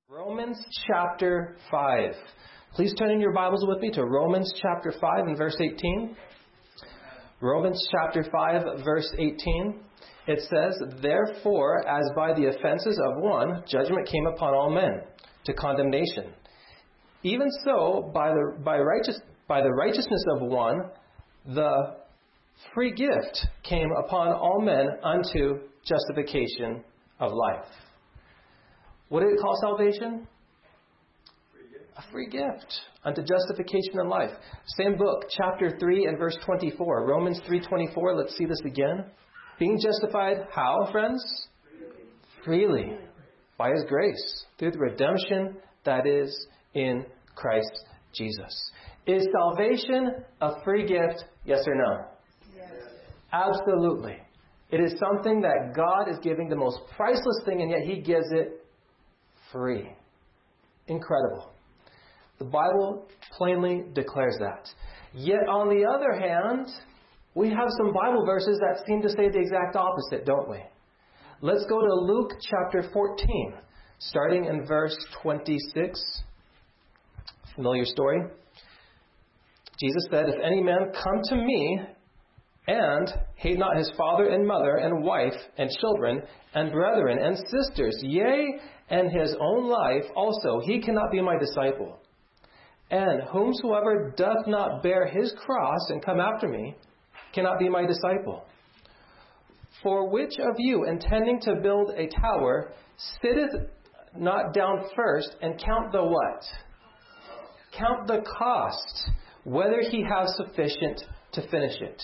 Romans chapter 5. Please turn in your Bibles with me to Romans chapter 5 and verse 18. Romans chapter 5 verse 18. It says, "Therefore, as by the offenses of one, judgment came upon all men to condemnation. Even so, by the righteousness of one, the free gift came upon all men unto justification of life." What did it call salvation? A free gift unto justification and life. Same book, chapter 3 and verse 24. Romans 3:24. Let's see this again. Being justified how, friends? Freely. By His grace. Through the redemption that is in Christ Jesus. Is salvation a free gift? Yes or no? Yes. Absolutely. It is something that God is giving, the most priceless thing, and yet He gives it free. Incredible. The Bible plainly declares that. Yet on the other hand, we have some Bible verses that seem to say the exact opposite, don't we? Let's go to Luke chapter 14, starting in verse 26. Familiar story. Jesus said, "If any man come to me and hate not his father and mother and wife and children and brethren and sisters, yea, and his own life also, he cannot be my disciple. And whomsoever doth not bear his cross and come after me cannot be my disciple. For which of you, intending to build a tower, sitteth not down first and count the what? Count the cost, whether he have sufficient to finish it."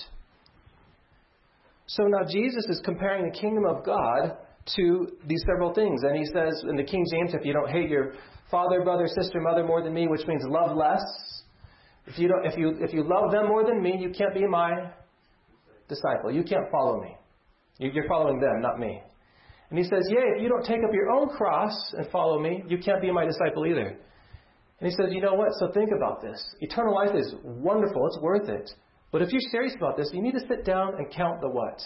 So now Jesus is comparing the kingdom of God to these several things. And He says in the King James, if you don't hate your father, brother, sister, mother more than me, which means love less. If you love them more than me, you can't be my disciple. You can't follow me. You're following them, not me. And He says, if you don't take up your own cross and follow me, you can't be my disciple either. And He says, you know what? So think about this. Eternal life is wonderful. It's worth it. But if you're serious about this, you need to sit down and count the what?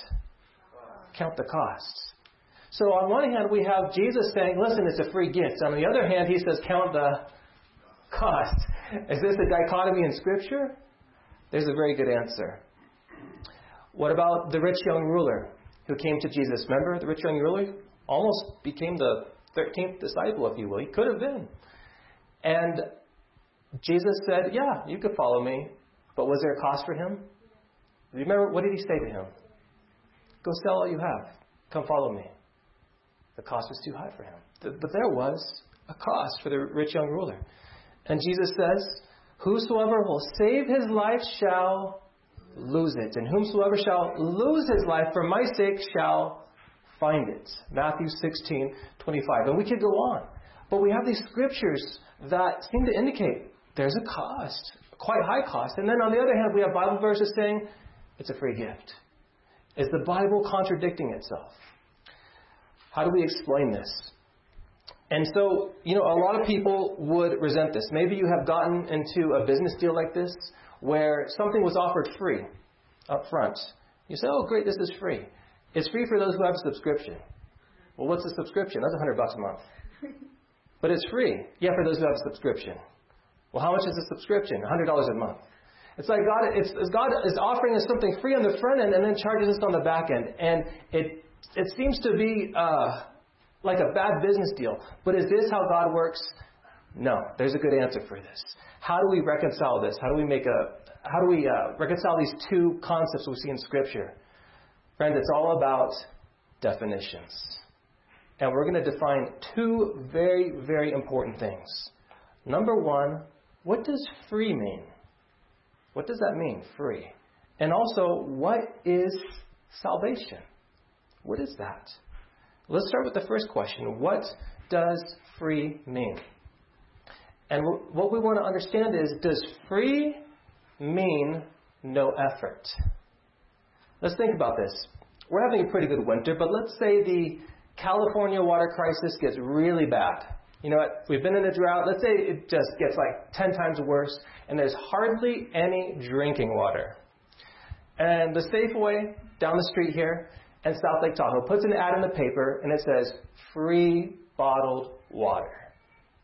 Count the costs. So on one hand, we have Jesus saying, listen, it's a free gift. On the other hand, He says, count the cost. Is this a dichotomy in Scripture? There's a very good answer. What about the rich young ruler who came to Jesus? Remember the rich young ruler? Almost became the 13th disciple, if you will. He could have been. And Jesus said, yeah, you could follow me. But was there a cost for him? Remember, what did He say to him? Go sell all you have. Come follow me. The cost was too high for him. But there was a cost for the rich young ruler. And Jesus says, whosoever will save his life shall lose it. And whomsoever shall lose his life for my sake shall find it. Matthew 16:25. And we could go on. But we have these scriptures that seem to indicate there's a cost. Quite high cost. And then on the other hand, we have Bible verses saying it's a free gift. Is the Bible contradicting itself? How do we explain this? And so, a lot of people would resent this. Maybe you have gotten into a business deal like this where something was offered free up front. You say, oh, great, this is free. It's free for those who have a subscription. Well, what's a subscription? That's $100 a month. But it's free. Yeah, for those who have a subscription. Well, how much is the subscription? $100 a month. It's like God is offering us something free on the front end and then charges us on the back end. And it seems to be like a bad business deal. But is this how God works? No. There's a good answer for this. How do we reconcile this? How do we reconcile these two concepts we see in Scripture? Friends, it's all about definitions. And we're going to define two very, very important things. Number one, what does free mean? What does that mean, free? And also, what is salvation? What is that? Let's start with the first question. What does free mean? And what we want to understand is, does free mean no effort? Let's think about this. We're having a pretty good winter, but let's say the California water crisis gets really bad. You know what? We've been in a drought. Let's say it just gets like 10 times worse, and there's hardly any drinking water. And the Safeway down the street here and South Lake Tahoe puts an ad in the paper, and it says, free bottled water.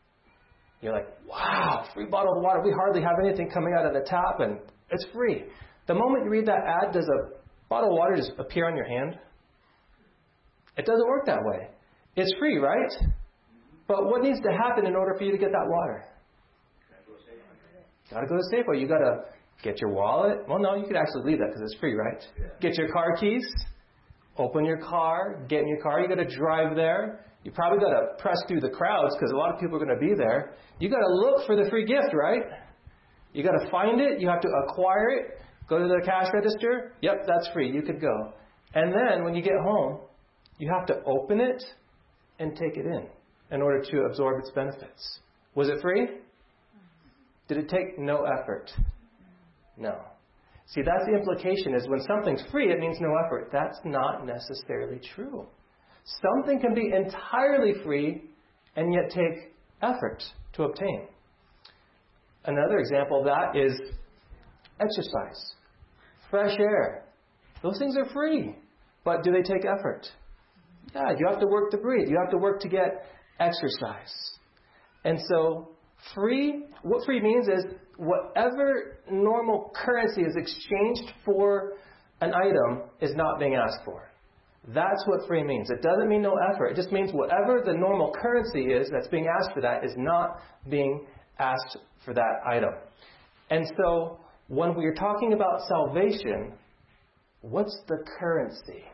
You're like, wow, free bottled water. We hardly have anything coming out of the tap, and it's free. The moment you read that ad, does a bottle of water just appear on your hand? It doesn't work that way. It's free, right? But what needs to happen in order for you to get that water? Got to go to Safeway. You got to get your wallet. Well, no, you could actually leave that because it's free, right? Get your car keys. Open your car. Get in your car. You got to drive there. You probably got to press through the crowds because a lot of people are going to be there. You got to look for the free gift, right? You got to find it. You have to acquire it. Go to the cash register. Yep, that's free. You could go. And then when you get home, you have to open it and take it in order to absorb its benefits. Was it free? Did it take no effort? No. See, that's the implication is when something's free, it means no effort. That's not necessarily true. Something can be entirely free and yet take effort to obtain. Another example of that is exercise, fresh air. Those things are free, but do they take effort? Yeah, you have to work to breathe. You have to work to get exercise. And so what free means is whatever normal currency is exchanged for an item is not being asked for. That's what free means. It doesn't mean no effort. It just means whatever the normal currency is that's being asked for that is not being asked for that item. And so when we are talking about salvation, what's the currency?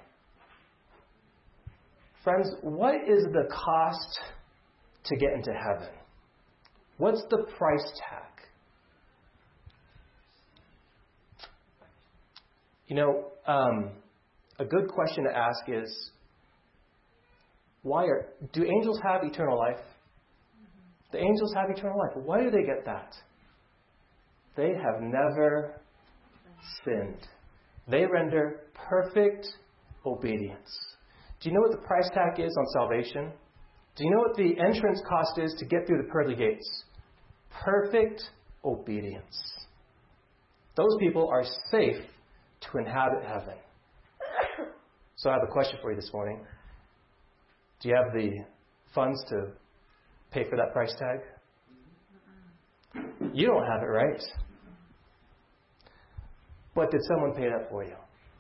Friends, what is the cost to get into heaven? What's the price tag? A good question to ask is, do angels have eternal life? The angels have eternal life. Why do they get that? They have never sinned. They render perfect obedience. Do you know what the price tag is on salvation? Do you know what the entrance cost is to get through the pearly gates? Perfect obedience. Those people are safe to inhabit heaven. So I have a question for you this morning. Do you have the funds to pay for that price tag? You don't have it, right? But did someone pay that for you?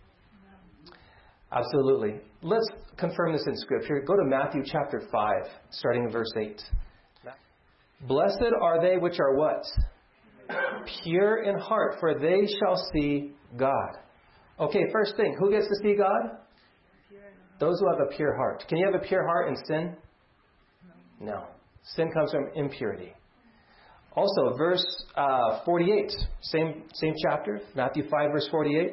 Absolutely. Let's confirm this in Scripture. Go to Matthew chapter 5, starting in verse 8. Blessed are they which are what? Pure in heart, for they shall see God. Okay, first thing, who gets to see God? Those who have a pure heart. Can you have a pure heart and sin? No. Sin comes from impurity. Also, verse 48, same chapter, Matthew 5, verse 48.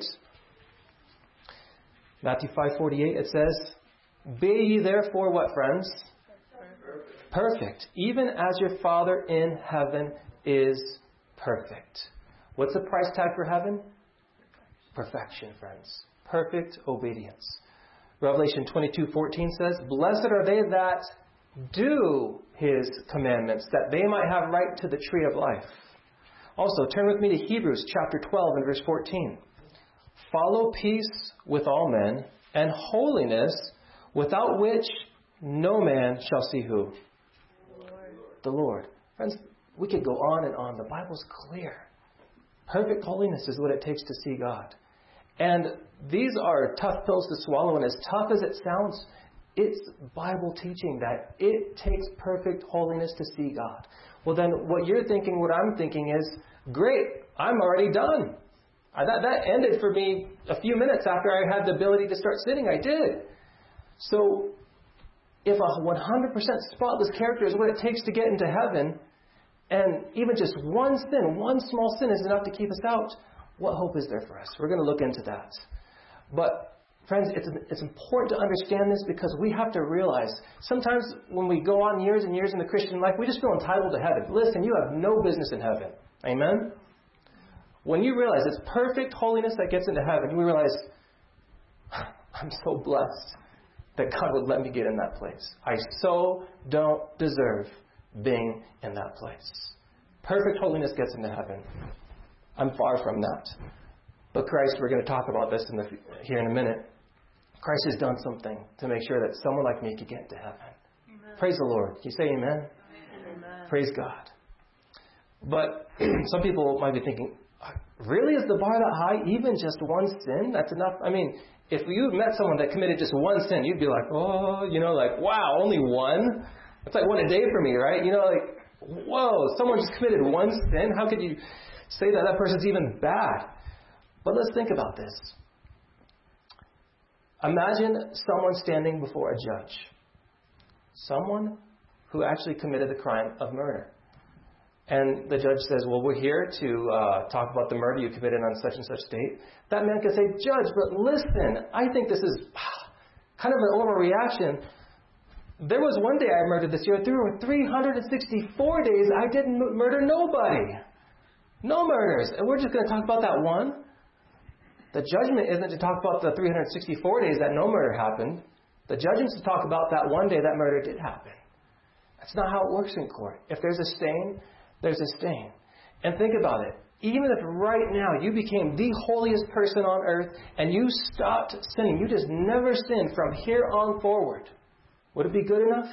Matthew 5:48, it says, Be ye therefore what, friends? Perfect. Even as your Father in heaven is perfect. What's the price tag for heaven? Perfection, friends. Perfect obedience. Revelation 22:14 says, Blessed are they that do His commandments, that they might have right to the tree of life. Also, turn with me to Hebrews chapter 12 and verse 14. Follow peace with all men and holiness, without which no man shall see who? The Lord. Friends, we could go on and on. The Bible's clear. Perfect holiness is what it takes to see God. And these are tough pills to swallow, and as tough as it sounds, it's Bible teaching that it takes perfect holiness to see God. Well, then what you're thinking, what I'm thinking is, great, I'm already done. That ended for me a few minutes after I had the ability to start sinning. I did. So if a 100% spotless character is what it takes to get into heaven, and even just one sin, one small sin is enough to keep us out, what hope is there for us? We're going to look into that. But friends, it's important to understand this because we have to realize sometimes when we go on years and years in the Christian life, we just feel entitled to heaven. Listen, you have no business in heaven. Amen? When you realize it's perfect holiness that gets into heaven, you realize, I'm so blessed that God would let me get in that place. I so don't deserve being in that place. Perfect holiness gets into heaven. I'm far from that. But Christ, we're going to talk about this here in a minute. Christ has done something to make sure that someone like me could get into heaven. Amen. Praise the Lord. Can you say amen? Amen. Praise God. But some people might be thinking, really, is the bar that high? Even just one sin? That's enough? I mean, if you met someone that committed just one sin, you'd be like, oh, like, wow, only one? It's like one a day for me, right? Like, whoa, someone just committed one sin? How could you say that that person's even bad? But let's think about this. Imagine someone standing before a judge. Someone who actually committed the crime of murder. And the judge says, well, we're here to talk about the murder you committed on such and such date. That man could say, Judge, but listen, I think this is kind of an overreaction. There was one day I murdered this year. There were 364 days I didn't murder nobody. No murders. And we're just going to talk about that one? The judgment isn't to talk about the 364 days that no murder happened. The judgment is to talk about that one day that murder did happen. That's not how it works in court. If there's a stain, there's a stain. And think about it. Even if right now you became the holiest person on earth and you stopped sinning, you just never sinned from here on forward, would it be good enough?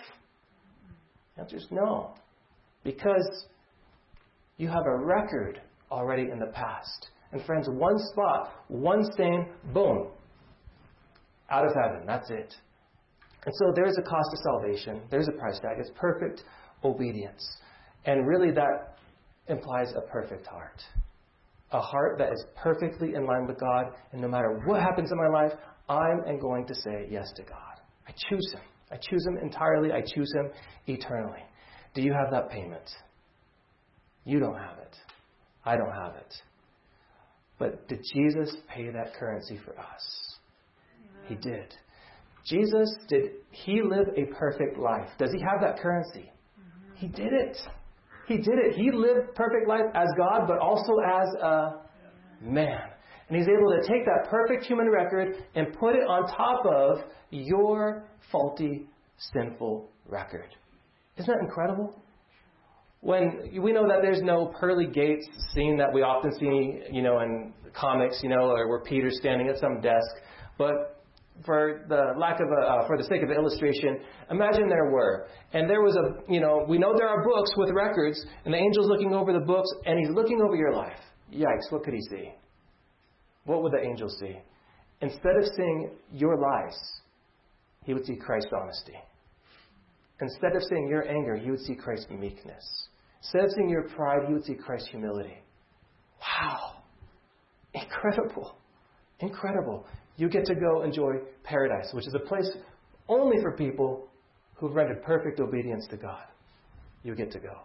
The answer is no. Because you have a record already in the past. And friends, one spot, one stain, boom, out of heaven. That's it. And so there's a cost of salvation. There's a price tag. It's perfect obedience. And really that implies a perfect heart. A heart that is perfectly in line with God. And no matter what happens in my life, I'm going to say yes to God. I choose Him. I choose Him entirely. I choose Him eternally. Do you have that payment? You don't have it. I don't have it. But did Jesus pay that currency for us? He did. Jesus, did He live a perfect life? Does He have that currency? He did it. He did it. He lived perfect life as God, but also as a man. And He's able to take that perfect human record and put it on top of your faulty, sinful record. Isn't that incredible? When we know that there's no pearly gates scene that we often see, in comics, or where Peter's standing at some desk. But for the sake of the illustration, imagine there were. And there was we know there are books with records, and the angel's looking over the books, and he's looking over your life. Yikes, what could he see? What would the angel see? Instead of seeing your lies, he would see Christ's honesty. Instead of seeing your anger, he would see Christ's meekness. Instead of seeing your pride, he would see Christ's humility. Wow. Incredible. Incredible. You get to go enjoy paradise, which is a place only for people who've rendered perfect obedience to God. You get to go.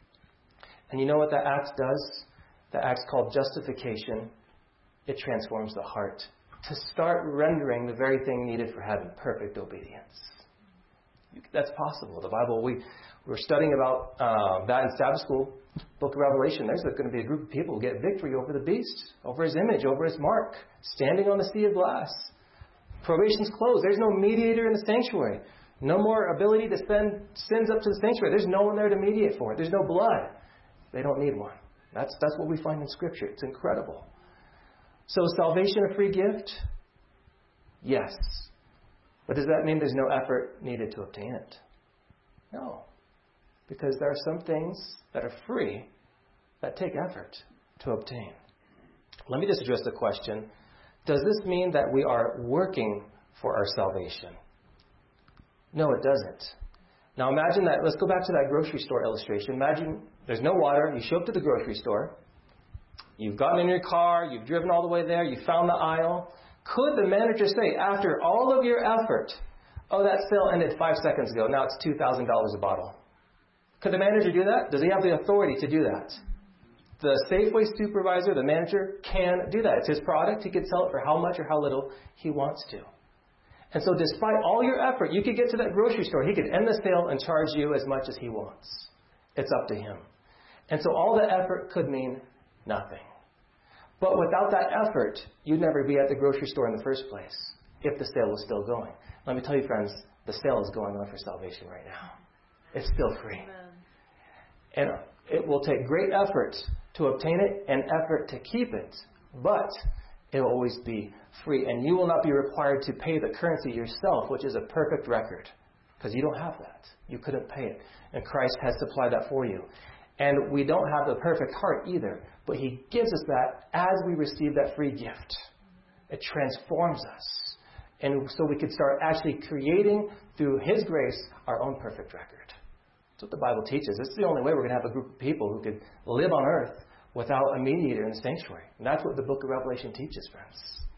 And you know what that act does? That act's called justification. It transforms the heart to start rendering the very thing needed for heaven, perfect obedience. That's possible. The Bible, we're studying about that in Sabbath school, book of Revelation. There's going to be a group of people who get victory over the beast, over his image, over his mark, standing on the sea of glass. Probation's closed. There's no mediator in the sanctuary. No more ability to send sins up to the sanctuary. There's no one there to mediate for it. There's no blood. They don't need one. That's what we find in Scripture. It's incredible. So is salvation a free gift? Yes. But does that mean there's no effort needed to obtain it? No. Because there are some things that are free that take effort to obtain. Let me just address the question. Does this mean that we are working for our salvation? No, it doesn't. Now imagine that. Let's go back to that grocery store illustration. Imagine there's no water. You show up to the grocery store. You've gotten in your car. You've driven all the way there. You found the aisle. Could the manager say, after all of your effort, oh, that sale ended 5 seconds ago. Now it's $2,000 a bottle. Could the manager do that? Does he have the authority to do that? The Safeway supervisor, the manager, can do that. It's his product. He could sell it for how much or how little he wants to. And so despite all your effort, you could get to that grocery store. He could end the sale and charge you as much as he wants. It's up to him. And so all the effort could mean nothing. But without that effort, you'd never be at the grocery store in the first place if the sale was still going. Let me tell you, friends, the sale is going on for salvation right now. It's still free. Amen. And it will take great effort to obtain it and effort to keep it. But it will always be free. And you will not be required to pay the currency yourself, which is a perfect record. Because you don't have that. You couldn't pay it. And Christ has supplied that for you. And we don't have the perfect heart either. But He gives us that as we receive that free gift. It transforms us. And so we could start actually creating, through His grace, our own perfect record. That's what the Bible teaches. It's the only way we're going to have a group of people who could live on earth without a mediator in the sanctuary. And that's what the book of Revelation teaches, friends.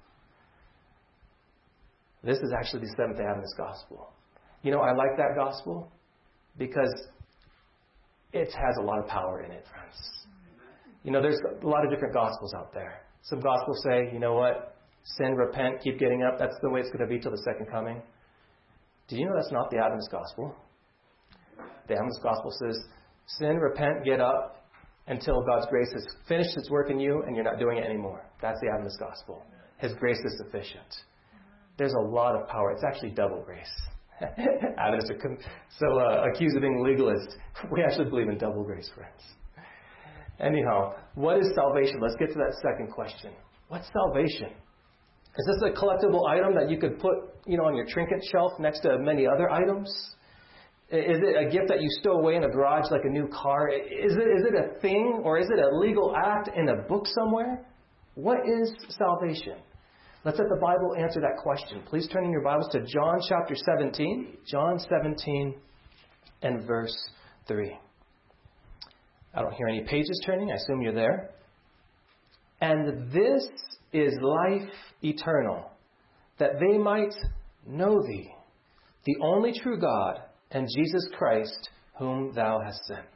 This is actually the Seventh-day Adventist gospel. You know, I like that gospel because it has a lot of power in it, friends. You know, there's a lot of different gospels out there. Some gospels say, you know what? Sin, repent, keep getting up. That's the way it's going to be till the second coming. Do you know that's not the Adventist gospel? The Adventist gospel says, sin, repent, get up until God's grace has finished its work in you and you're not doing it anymore. That's the Adventist gospel. His grace is sufficient. There's a lot of power. It's actually double grace. Adventists are so accused of being legalist. We actually believe in double grace, friends. Anyhow, what is salvation? Let's get to that second question. What's salvation? Is this a collectible item that you could put, on your trinket shelf next to many other items? Is it a gift that you stow away in a garage like a new car? Is it a thing, or is it a legal act in a book somewhere? What is salvation? Let's let the Bible answer that question. Please turn in your Bibles to John chapter 17. John 17 and verse 3. I don't hear any pages turning. I assume you're there. And this is life eternal, that they might know Thee, the only true God, and Jesus Christ, whom Thou hast sent.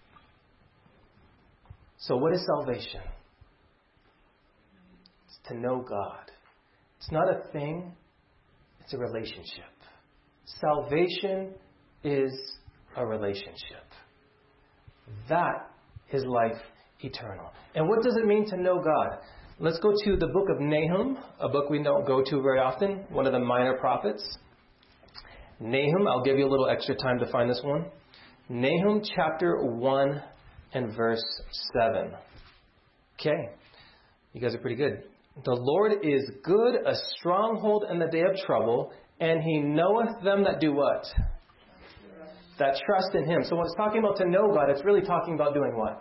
So what is salvation? It's to know God. It's not a thing, it's a relationship. Salvation is a relationship. That is life eternal. And what does it mean to know God? Let's go to the book of Nahum, a book we don't go to very often, one of the minor prophets. Nahum, I'll give you a little extra time to find this one. Nahum chapter 1 and verse 7. Okay, you guys are pretty good. The Lord is good, a stronghold in the day of trouble, and He knoweth them that do what? That trust in Him. So when it's talking about to know God, it's really talking about doing what?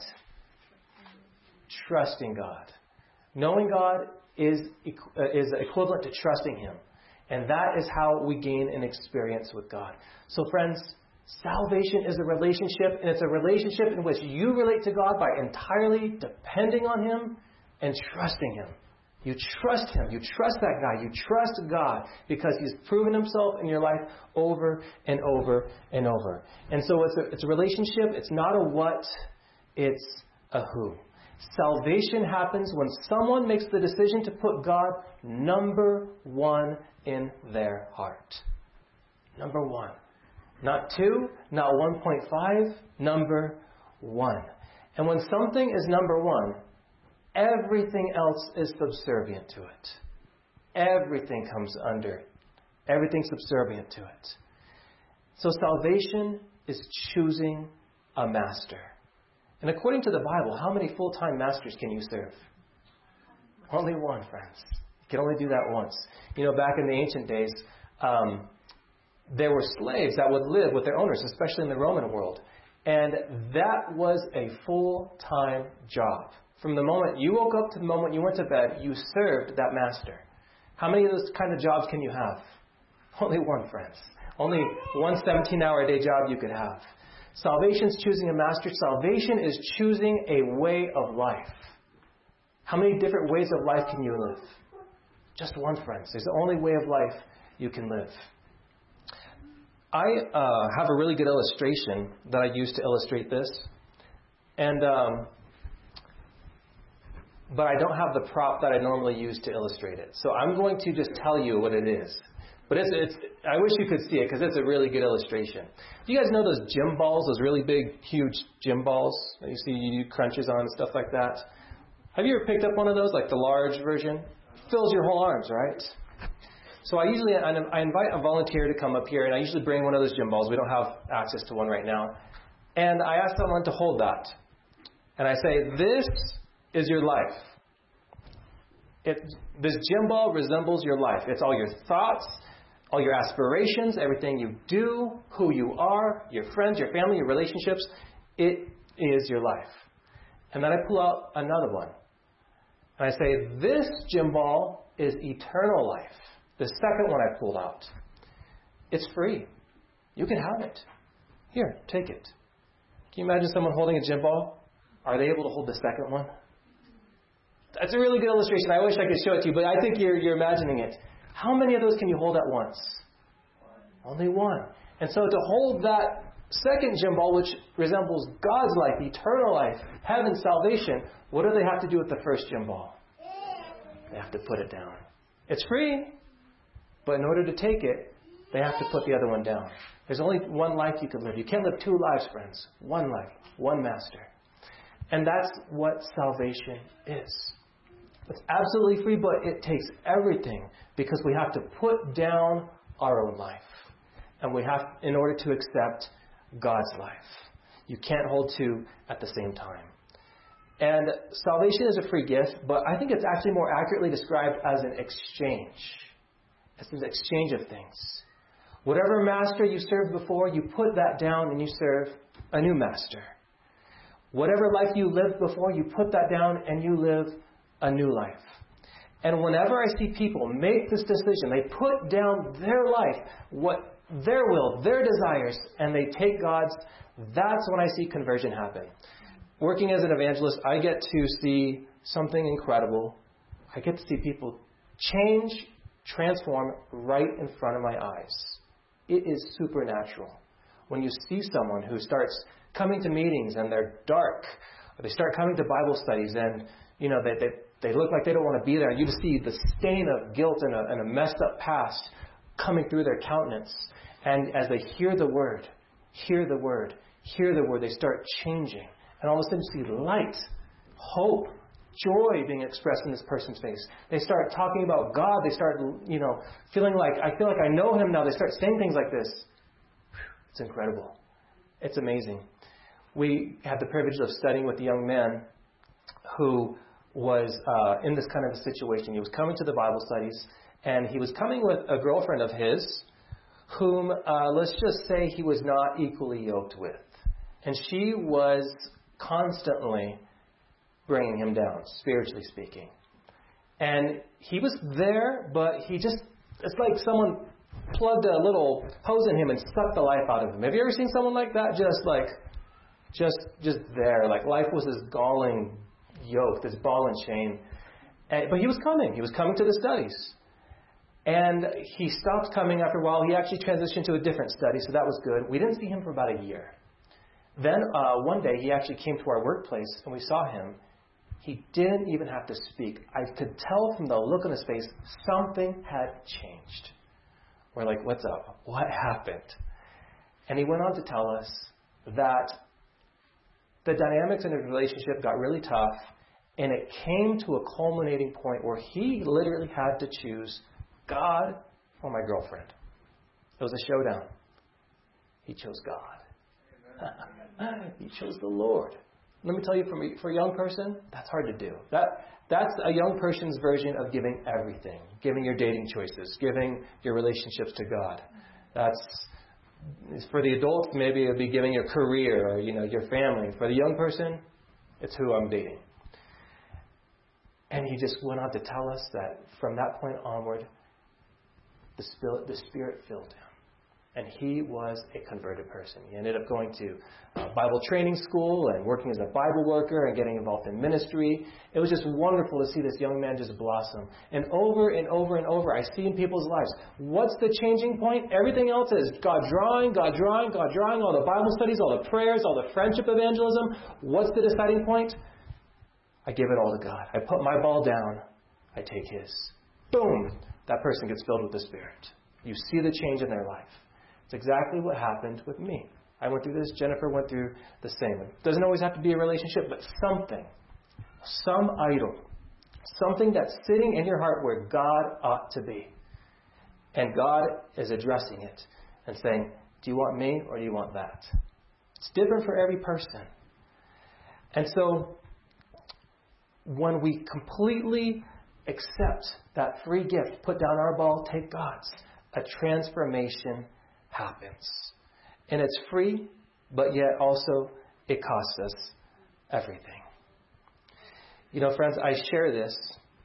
Trusting God. Knowing God is equivalent to trusting Him. And that is how we gain an experience with God. So friends, salvation is a relationship, and it's a relationship in which you relate to God by entirely depending on Him and trusting Him. You trust Him. You trust that guy. You trust God because He's proven Himself in your life over and over and over. And so it's a relationship. It's not a what, it's a who. Salvation happens when someone makes the decision to put God number one in their heart. Number one. Not 2, not 1.5, number 1. And when something is number 1, everything else is subservient to it. Everything comes under it. Everything's subservient to it. So salvation is choosing a master. And according to the Bible, how many full-time masters can you serve? Only one, friends. You can only do that once. Back in the ancient days, there were slaves that would live with their owners, especially in the Roman world. And that was a full-time job. From the moment you woke up to the moment you went to bed, you served that master. How many of those kind of jobs can you have? Only one, friends. Only one 17-hour-a-day job you could have. Salvation is choosing a master. Salvation is choosing a way of life. How many different ways of life can you live? Just one, friends. There's the only way of life you can live. I have a really good illustration that I use to illustrate this. But I don't have the prop that I normally use to illustrate it. So I'm going to just tell you what it is. But I wish you could see it because it's a really good illustration. Do you guys know those gym balls, those really big, huge gym balls that you see you do crunches on and stuff like that? Have you ever picked up one of those, like the large version? It fills your whole arms, right? So I invite a volunteer to come up here, and I usually bring one of those gym balls. We don't have access to one right now. And I ask someone to hold that. And I say, this is your life. This gym ball resembles your life. It's all your thoughts, all your aspirations, everything you do, who you are, your friends, your family, your relationships. It is your life. And then I pull out another one. And I say, this gym ball is eternal life. The second one I pulled out. It's free. You can have it. Here, take it. Can you imagine someone holding a gym ball? Are they able to hold the second one? That's a really good illustration. I wish I could show it to you, but I think you're imagining it. How many of those can you hold at once? Only one. And so to hold that second gym ball, which resembles God's life, eternal life, heaven, salvation, what do they have to do with the first gym ball? They have to put it down. It's free, but in order to take it, they have to put the other one down. There's only one life you can live. You can't live two lives, friends. One life, one master. And that's what salvation is. It's absolutely free, but it takes everything because we have to put down our own life. And we have, in order to accept God's life. You can't hold two at the same time. And salvation is a free gift, but I think it's actually more accurately described as an exchange. It's an exchange of things. Whatever master you served before, you put that down and you serve a new master. Whatever life you lived before, you put that down and you live a new life. And whenever I see people make this decision, they put down their life, what their will, their desires, and they take God's, that's when I see conversion happen. Working as an evangelist, I get to see something incredible. I get to see people change, transform right in front of my eyes. It is supernatural. When you see someone who starts coming to meetings and they're dark, or they start coming to Bible studies and they look like they don't want to be there, you just see the stain of guilt and a messed up past coming through their countenance. And as they hear the word, they start changing. And all of a sudden you see light, hope, joy being expressed in this person's face. They start talking about God. They start, feeling like, I feel like I know Him now. They start saying things like this. It's incredible. It's amazing. We had the privilege of studying with a young man who was in this kind of a situation. He was coming to the Bible studies, and he was coming with a girlfriend of his whom, let's just say, he was not equally yoked with. And she was constantly bringing him down, spiritually speaking. And he was there, but it's like someone plugged a little hose in him and sucked the life out of him. Have you ever seen someone like that? Just there. Like life was this galling yoke, this ball and chain. But he was coming. He was coming to the studies. And he stopped coming after a while. He actually transitioned to a different study, so that was good. We didn't see him for about a year. Then one day he actually came to our workplace and we saw him. He didn't even have to speak. I could tell from the look on his face something had changed. We're like, what's up? What happened? And he went on to tell us that the dynamics in his relationship got really tough, and it came to a culminating point where he literally had to choose God or my girlfriend. It was a showdown. He chose God. He chose the Lord. Let me tell you, for a young person, that's hard to do. That's a young person's version of giving everything, giving your dating choices, giving your relationships to God. For the adults, maybe it'll be giving your career or your family. For the young person, it's who I'm dating. And he just went on to tell us that from that point onward, the Spirit filled him. And he was a converted person. He ended up going to Bible training school and working as a Bible worker and getting involved in ministry. It was just wonderful to see this young man just blossom. And over and over and over, I see in people's lives, what's the changing point? Everything else is God drawing, all the Bible studies, all the prayers, all the friendship evangelism. What's the deciding point? I give it all to God. I put my ball down. I take His. Boom! That person gets filled with the Spirit. You see the change in their life. It's exactly what happened with me. I went through this. Jennifer went through the same. It doesn't always have to be a relationship, but something. Some idol. Something that's sitting in your heart where God ought to be. And God is addressing it and saying, do you want me or do you want that? It's different for every person. And so, when we completely accept that free gift, put down our ball, take God's, a transformation happens. And it's free, but yet also it costs us everything. You know, friends, I share this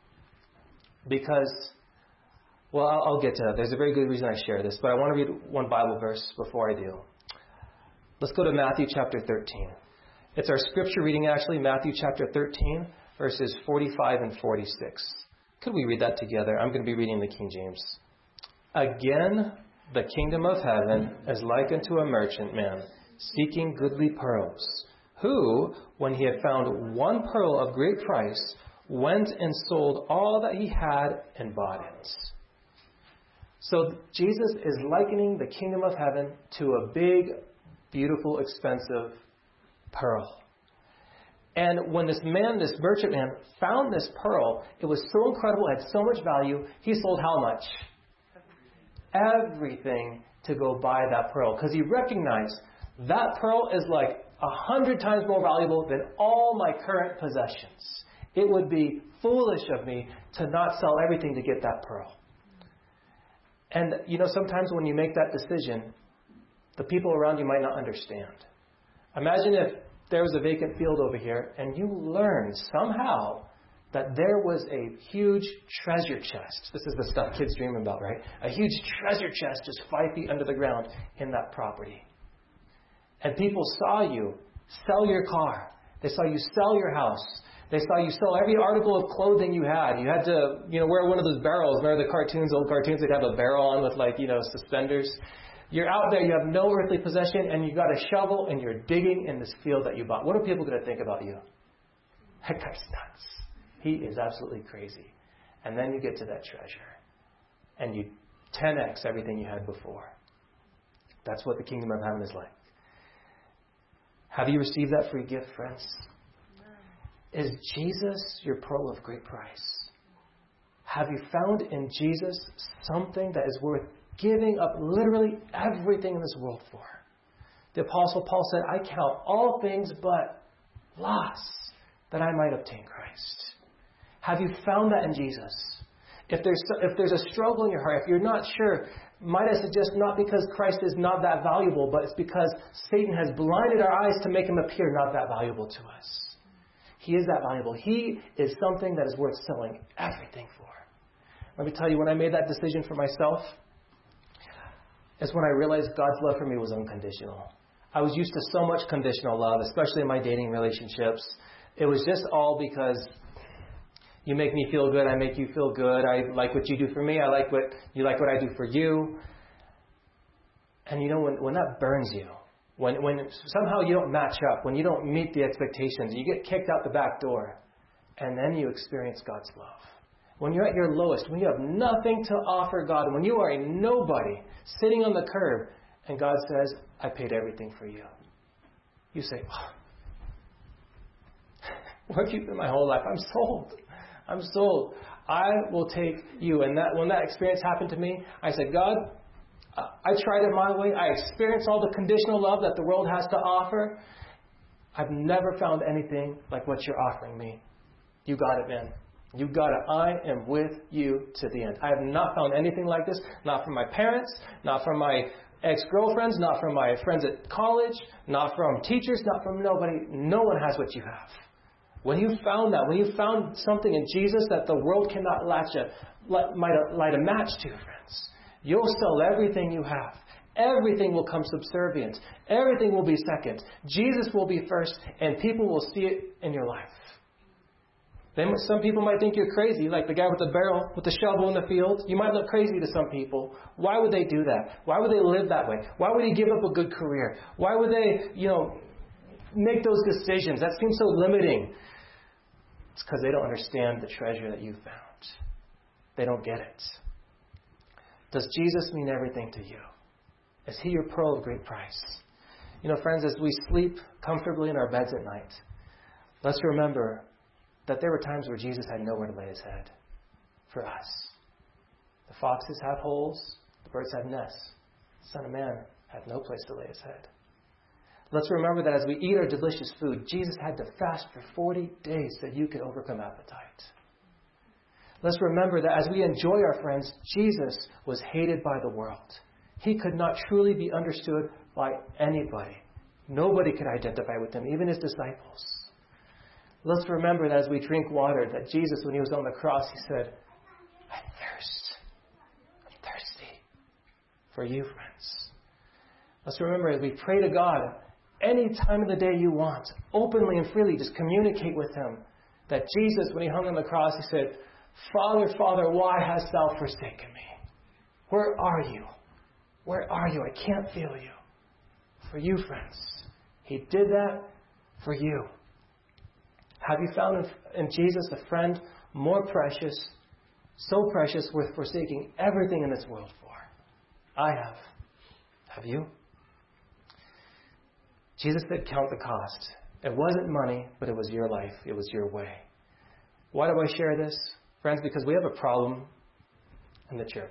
because, well, I'll get to that. There's a very good reason I share this, but I want to read one Bible verse before I do. Let's go to Matthew chapter 13. It's our scripture reading, actually, Matthew chapter 13, verses 45 and 46. Could we read that together? I'm going to be reading the King James. Again, the kingdom of heaven is like unto a merchant man seeking goodly pearls, who, when he had found one pearl of great price, went and sold all that he had and bought it. So Jesus is likening the kingdom of heaven to a big, beautiful, expensive pearl. And when this merchant man, found this pearl, it was so incredible, it had so much value, he sold how much? Everything to go buy that pearl. Because he recognized that pearl is like 100 times more valuable than all my current possessions. It would be foolish of me to not sell everything to get that pearl. And, you know, sometimes when you make that decision, the people around you might not understand. Imagine if there was a vacant field over here and you learned somehow that there was a huge treasure chest. This is the stuff kids dream about, right? A huge treasure chest just 5 feet under the ground in that property. And people saw you sell your car. They saw you sell your house. They saw you sell every article of clothing you had. You had to, wear one of those barrels. Remember the cartoons, old cartoons, they'd have a barrel on with suspenders. You're out there, you have no earthly possession, and you got a shovel, and you're digging in this field that you bought. What are people going to think about you? That guy's nuts. He is absolutely crazy. And then you get to that treasure, and you 10x everything you had before. That's what the kingdom of heaven is like. Have you received that free gift, friends? Is Jesus your pearl of great price? Have you found in Jesus something that is worth giving up literally everything in this world for? The Apostle Paul said, I count all things but loss that I might obtain Christ. Have you found that in Jesus? If there's a struggle in your heart, if you're not sure, might I suggest not because Christ is not that valuable, but it's because Satan has blinded our eyes to make him appear not that valuable to us. He is that valuable. He is something that is worth selling everything for. Let me tell you, when I made that decision for myself, is when I realized God's love for me was unconditional. I was used to so much conditional love, especially in my dating relationships. It was just all because you make me feel good, I make you feel good, I like what you do for me, I like what you like what I do for you. And when that burns you, when somehow you don't match up, when you don't meet the expectations, you get kicked out the back door, and then you experience God's love. When you're at your lowest, when you have nothing to offer God, when you are a nobody sitting on the curb, and God says, I paid everything for you. You say, oh, where have you been my whole life? I'm sold. I'm sold. I will take you. And when that experience happened to me, I said, God, I tried it my way. I experienced all the conditional love that the world has to offer. I've never found anything like what you're offering me. You got it, man. You got it. I am with you to the end. I have not found anything like this. Not from my parents, not from my ex-girlfriends, not from my friends at college, not from teachers, not from nobody. No one has what you have. When you found that, when you found something in Jesus that the world cannot light a match to, friends, you'll sell everything you have. Everything will come subservient. Everything will be second. Jesus will be first, and people will see it in your life. Some people might think you're crazy, like the guy with the barrel, with the shovel in the field. You might look crazy to some people. Why would they do that? Why would they live that way? Why would they give up a good career? Why would they, make those decisions? That seems so limiting. It's because they don't understand the treasure that you found. They don't get it. Does Jesus mean everything to you? Is he your pearl of great price? Friends, as we sleep comfortably in our beds at night, let's remember that there were times where Jesus had nowhere to lay his head for us. The foxes have holes, the birds have nests. The Son of Man had no place to lay his head. Let's remember that as we eat our delicious food, Jesus had to fast for 40 days so you could overcome appetite. Let's remember that as we enjoy our friends, Jesus was hated by the world. He could not truly be understood by anybody. Nobody could identify with him, even his disciples. Let's remember that as we drink water, that Jesus, when he was on the cross, he said, I thirst. I'm thirsty for you, friends. Let's remember as we pray to God, any time of the day you want, openly and freely, just communicate with him. That Jesus, when he hung on the cross, he said, Father, Father, why hast thou forsaken me? Where are you? Where are you? I can't feel you. For you, friends. He did that for you. Have you found in Jesus a friend more precious, so precious, worth forsaking everything in this world for? I have. Have you? Jesus said, count the cost. It wasn't money, but it was your life. It was your way. Why do I share this? Friends, because we have a problem in the church.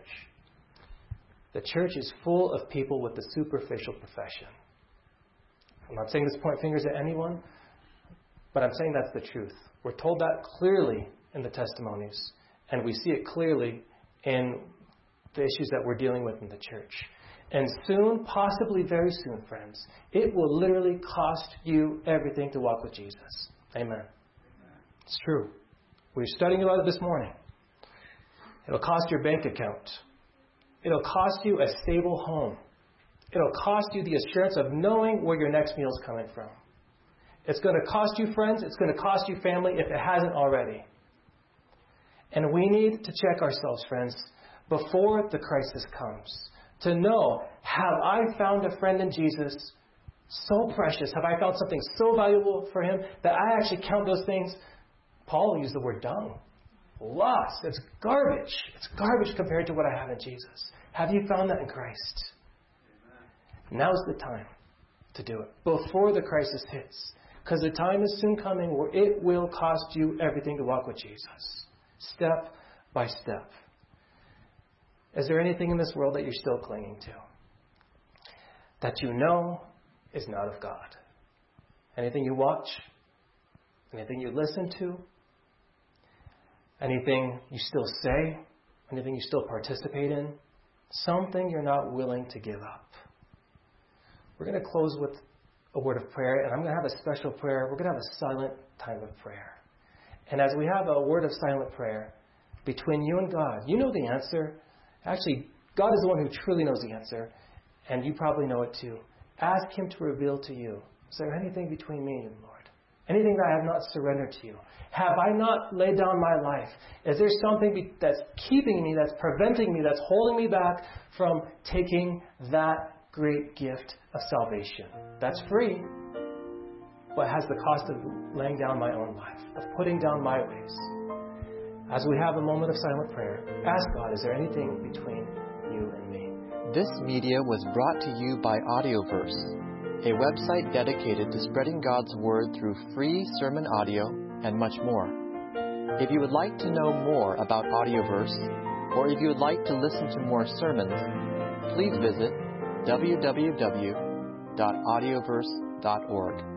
The church is full of people with the superficial profession. I'm not saying this to point fingers at anyone, but I'm saying that's the truth. We're told that clearly in the testimonies, and we see it clearly in the issues that we're dealing with in the church. And soon, possibly very soon, friends, it will literally cost you everything to walk with Jesus. Amen. It's true. We were studying about it this morning. It'll cost your bank account. It'll cost you a stable home. It'll cost you the assurance of knowing where your next meal is coming from. It's going to cost you friends. It's going to cost you family if it hasn't already. And we need to check ourselves, friends, before the crisis comes. To know, have I found a friend in Jesus so precious? Have I found something so valuable for him that I actually count those things? Paul used the word dung. Lost. It's garbage. It's garbage compared to what I have in Jesus. Have you found that in Christ? Now's the time to do it. Before the crisis hits. Because the time is soon coming where it will cost you everything to walk with Jesus. Step by step. Is there anything in this world that you're still clinging to? That you know is not of God? Anything you watch? Anything you listen to? Anything you still say? Anything you still participate in? Something you're not willing to give up. We're going to close with a word of prayer, and I'm going to have a special prayer. We're going to have a silent time of prayer. And as we have a word of silent prayer between you and God, you know the answer. Actually, God is the one who truly knows the answer, and you probably know it too. Ask him to reveal to you, is there anything between me and you, Lord? Anything that I have not surrendered to you? Have I not laid down my life? Is there something that's keeping me, that's preventing me, that's holding me back from taking that great gift of salvation? That's free, but has the cost of laying down my own life, of putting down my ways. As we have a moment of silent prayer, ask God, is there anything between you and me? This media was brought to you by Audioverse, a website dedicated to spreading God's Word through free sermon audio and much more. If you would like to know more about Audioverse, or if you would like to listen to more sermons, please visit www.audioverse.org.